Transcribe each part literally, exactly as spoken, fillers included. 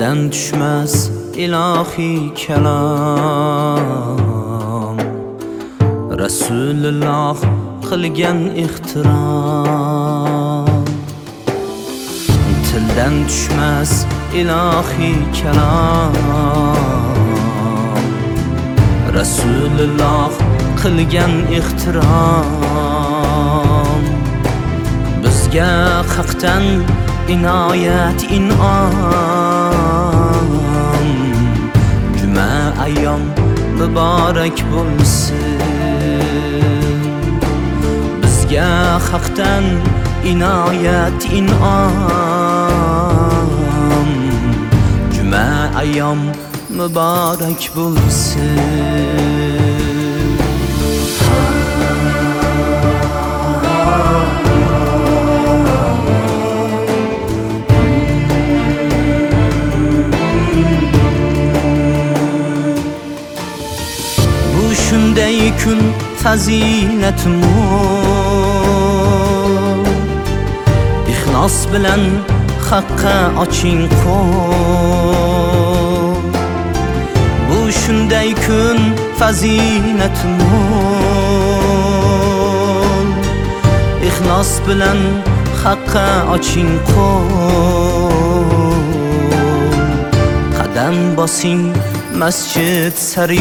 Dilden düşmez ilahi kelam, Resulullah qilgan ihtiram. Dilden düşmez ilahi kelam, Resulullah qilgan ihtiram. Bizga haqdan inoyat in'om, juma ayyom muborak bo'lsin. Bizga haqdan inoyat in'om, juma ayyom muborak bo'lsin. Shunday kun fazilat mo'l, ixlos bilan haqqa oching qo'l. Bu shunday kun fazilat mo'l, ixlos bilan haqqa oching qo'l. Qadam bosing masjid sari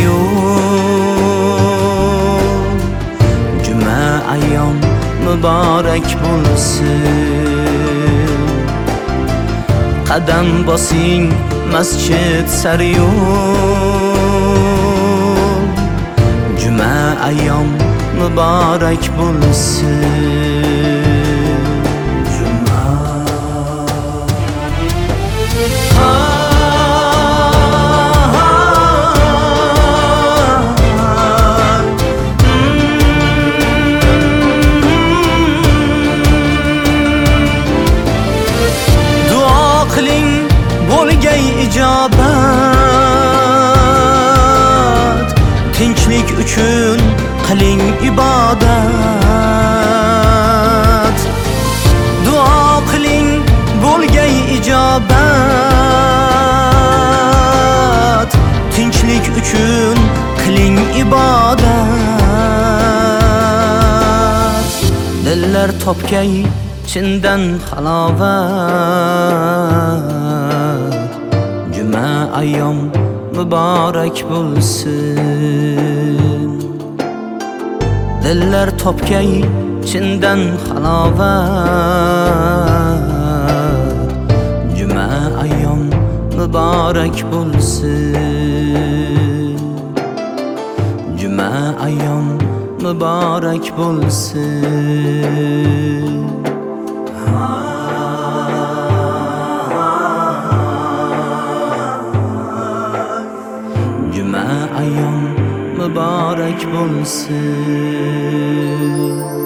yo'l, juma ayyom muborak bo'lsin. Qadam bosing masjid sari yo'l, juma ayyom muborak bo'lsin. Bo'lgay ijobat, tinchlik uchun qiling ibodat. Duo qiling bo'lgay ijobat, tinchlik uchun qiling ibodat. Dillar topgay chindan halovat, juma ayyom muborak bo'lsin. Dillar topgay chindan halovat, juma ayyom muborak bo'lsin. Juma ayyom muborak bo'lsin. Juma ayyom muborak bo'lsin.